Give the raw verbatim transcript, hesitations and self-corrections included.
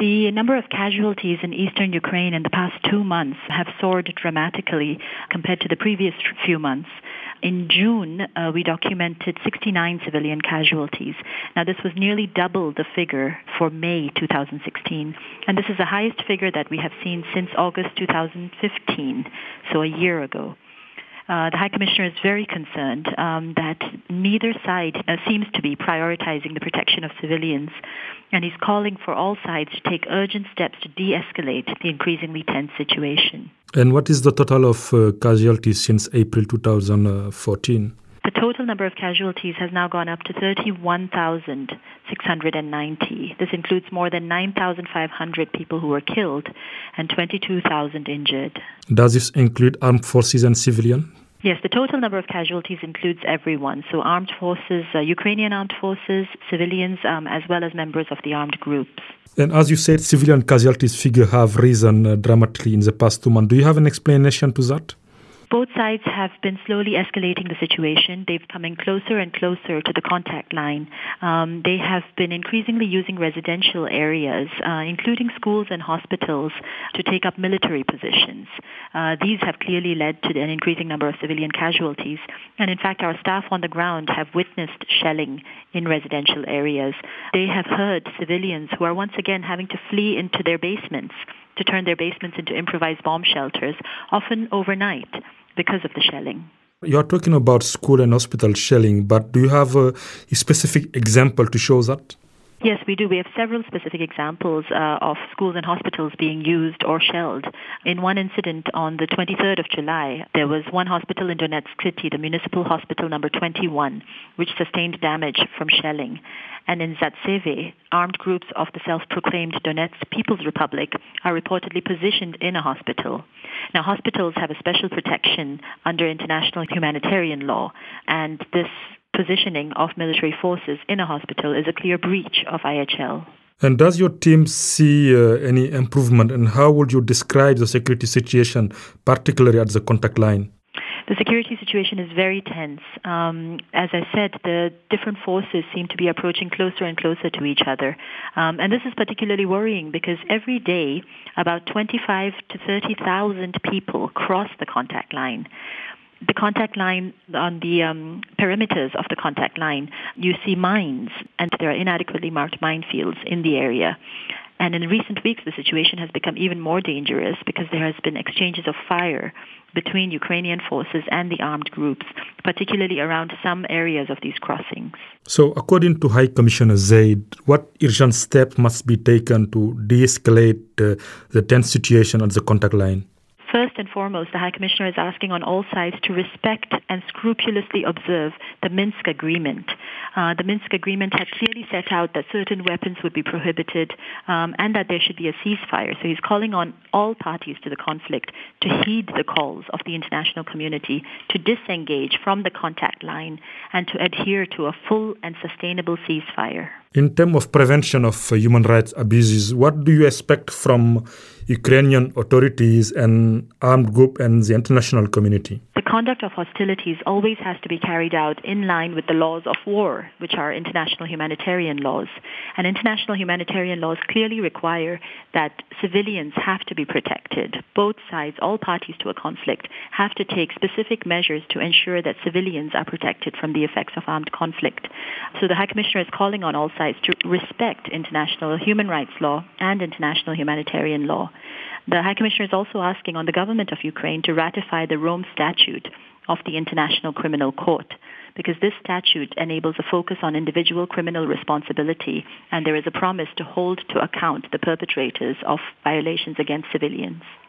The number of casualties in eastern Ukraine in the past two months have soared dramatically compared to the previous few months. In June, uh, we documented sixty-nine civilian casualties. Now, this was nearly double the figure for May two thousand sixteen, and this is the highest figure that we have seen since August two thousand fifteen, so a year ago. Uh, the High Commissioner is very concerned um, that neither side uh, seems to be prioritizing the protection of civilians, and he's calling for all sides to take urgent steps to de-escalate the increasingly tense situation. And what is the total of uh, casualties since April two thousand fourteen? The total number of casualties has now gone up to thirty-one thousand six hundred ninety. This includes more than nine thousand five hundred people who were killed and twenty-two thousand injured. Does this include armed forces and civilian? Yes, the total number of casualties includes everyone. So armed forces, uh, Ukrainian armed forces, civilians, um, as well as members of the armed groups. And as you said, civilian casualties figure have risen uh, dramatically in the past two months. Do you have an explanation to that? Both sides have been slowly escalating the situation. They've coming closer and closer to the contact line. Um, they have been increasingly using residential areas, uh, including schools and hospitals, to take up military positions. Uh, these have clearly led to an increasing number of civilian casualties. And in fact, our staff on the ground have witnessed shelling in residential areas. They have heard civilians who are once again having to flee into their basements, to turn their basements into improvised bomb shelters, often overnight, because of the shelling. You're talking about school and hospital shelling, but do you have a, a specific example to show that? Yes, we do. We have several specific examples uh, of schools and hospitals being used or shelled. In one incident on the twenty-third of July, there was one hospital in Donetsk City, the municipal hospital number twenty-one, which sustained damage from shelling. And in Zatseve, armed groups of the self-proclaimed Donetsk People's Republic are reportedly positioned in a hospital. Now, hospitals have a special protection under international humanitarian law, and this positioning of military forces in a hospital is a clear breach of I H L. And does your team see uh, any improvement, and how would you describe the security situation, particularly at the contact line? The security situation is very tense. Um, as I said, the different forces seem to be approaching closer and closer to each other. Um, and this is particularly worrying because every day about twenty-five to thirty thousand people cross the contact line. The contact line, on the um, perimeters of the contact line, you see mines, and there are inadequately marked minefields in the area. And in recent weeks, the situation has become even more dangerous because there has been exchanges of fire between Ukrainian forces and the armed groups, particularly around some areas of these crossings. So, according to High Commissioner Zeid, what urgent steps must be taken to de-escalate uh, the tense situation at the contact line? First and foremost, the High Commissioner is asking on all sides to respect and scrupulously observe the Minsk Agreement. Uh, the Minsk Agreement had clearly set out that certain weapons would be prohibited um, and that there should be a ceasefire. So he's calling on all parties to the conflict to heed the calls of the international community to disengage from the contact line and to adhere to a full and sustainable ceasefire. In terms of prevention of uh, human rights abuses, what do you expect from Ukrainian authorities and armed group and the international community? The conduct of hostilities always has to be carried out in line with the laws of war, which are international humanitarian laws. And international humanitarian laws clearly require that civilians have to be protected. Both sides, all parties to a conflict, have to take specific measures to ensure that civilians are protected from the effects of armed conflict. So the High Commissioner is calling on all sides to respect international human rights law and international humanitarian law. The High Commissioner is also asking on the government of Ukraine to ratify the Rome Statute of the International Criminal Court, because this statute enables a focus on individual criminal responsibility, and there is a promise to hold to account the perpetrators of violations against civilians.